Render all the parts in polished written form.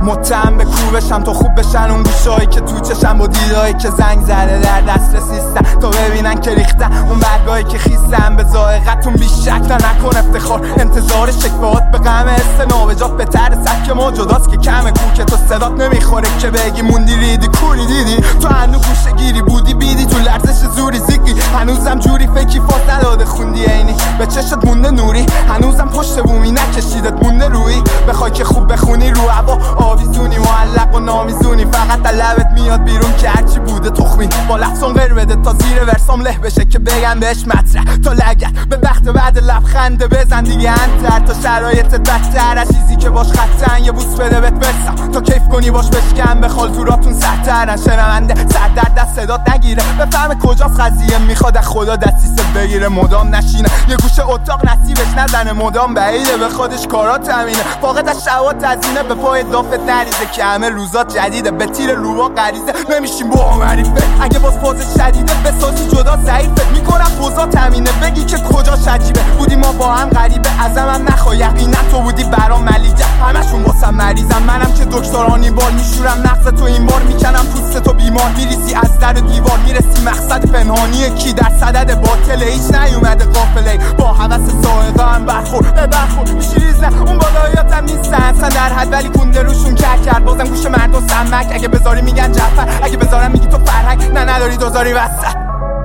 متهم به کوبشم تا خوب بشن اون گوشایی که تو چشم و دیدایی که زنگ زده در دسترس نیستن تا ببینن که ریختن اون برگایی که خیستن به ذائقتون بیشک تا نکن افتخار انتظار شکوات به غم استنابجات به طرز سبک ما جداست که کم کو که تو صدات نمیخوره که بگی موندی ریدی کوری دیدی تو هنو گوشه گیری بودی بیدی تو لرزش زوری زیگی هنوزم جوری فکری فاز نداده خوندی اینی به چشت مونده نوری هنوزم پشت بومی نکشیدت مونده روی بخوای که خوب بخونی رو هوا آویزونی معلق و نامیزونی فقط لبت میاد بیرون که هرچی بوده تخمی با لفظون غیر بده تا زیر ورسام له بشه که بگم بهش مطرح تا لگت به وقت بعد لبخنده بزن دیگه انتر تا شرایطت بدتر از چیزی که باش خطن یه بوس بده بهت برسم تا کیف کنی باش بشکن بخال تو راتون سرترن شنونده سر در دست صدات نگیره بفهم کجاست قضیه میخواد خدا دستیست بگیره مدام نشینه یه گوشه اتاق نصیبش نزنه مدام بعیده به خودش کارا تامینه فاقد از شهوات تزینه به پای دافت نریزه که همه روزات جدیده به تیر روبا غریزه نمیشیم با معرفه اگه باز فاز شدیده بسازی جدا ضعیفت میکنم پوزا تامینه بگی که کجا شجیبه بودی ما با هم غریبه ازم نخواه یقینا تو بودی برام ملیجه همشون واسم مریضم منم که دکترانی بال میشورم نقص تو این بار میکنم پوست تو بیمار میریسی از در دیوار میرسی مقصد پنهانی کی در صدد باطل هیچ نیومده قافله با حوث سائقه هم برخورد میشیزه اون بالایات هم نیستن اصلا در حد ولی کنده روشون کرد بازم گوش مردم سمک اگه بذاری میگن جعفر اگه بذارم میگی تو فرهنگ نه نداری دوزاری وسط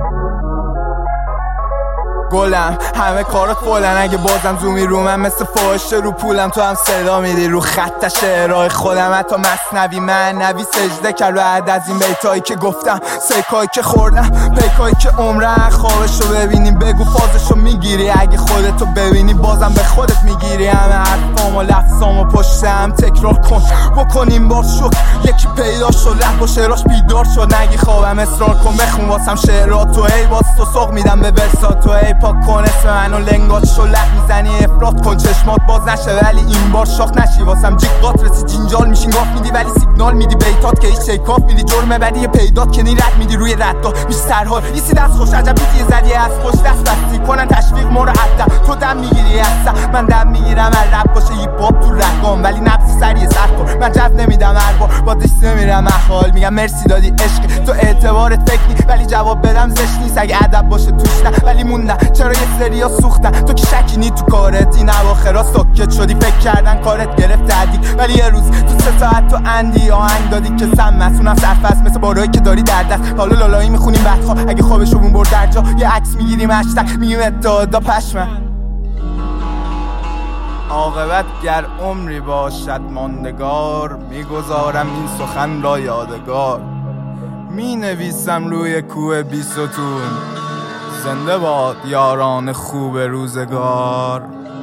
گلم همه کارات فولن اگه بازم زومی رو من مثل فاحشه رو پولم تو هم صدا میدی رو خط شعرهای خودم حتی مثنوی من نوی سجده کرد بعد از این بیتایی که گفتم سیکایی که خوردم پیکایی که عمرن خوابشو ببینیم بگو فازشو میگیری اگه خودتو ببینی بازم به خودت میگیری همه حرفام و لفظام و پشتم تکرار کن بکنیم بار شد یکی پیدا شد ره با شعراش بیدار شد نگی خوابم اصرار کن بخون واسم شعراتو ای باز تو سوق میدم به برساتو ای پاک کن اسم منو لنگات شلق میزنی افراد کن چشمات باز نشه ولی این بار شاخ نشی واسم جیغات رسی جینجال میشین گاف میدی ولی سیگنال میدی بیتات که هیچ شیکاف میدی جرمه بدی پیدات که رد میدی روی ردا میشه سرحال یسی دست خوش عجب بیتی زدی از پشت دست بستی کنن تشویق ما رو حتی تو دم میگیری اصلا من دم میگیرم هر رب باشه هیپ هاپ تو رگام ولی نبض سریع سر کن من جواب نمیدم هر بار با دست نمیرم احوال میگم مرسی دادی عشق تو اعتبارت فکری ولی جواب بدم زشت نیست اگه ادب باشه توش نه ولی موندن چرا یه سریا سوختن تو که شکی نی تو کارت این اواخرا ساکت شدی فکر کردن کارت گرفت تعدی ولی یه روز تو 3 ساعت تو اندی آهنگ دادی که سم مسونم سرفست مثل بارایی که داری در دست حالا لالایی میخونیم بعدها اگه خوابشو بون برد در جا یه عکس میگیریم هشتگ میگیم اتحادا پشمن عاقبت گر عمری باشد ماندگار میگذارم این سخن را یادگار می نویسم روی کوه بیستون زنده باد یاران خوب روزگار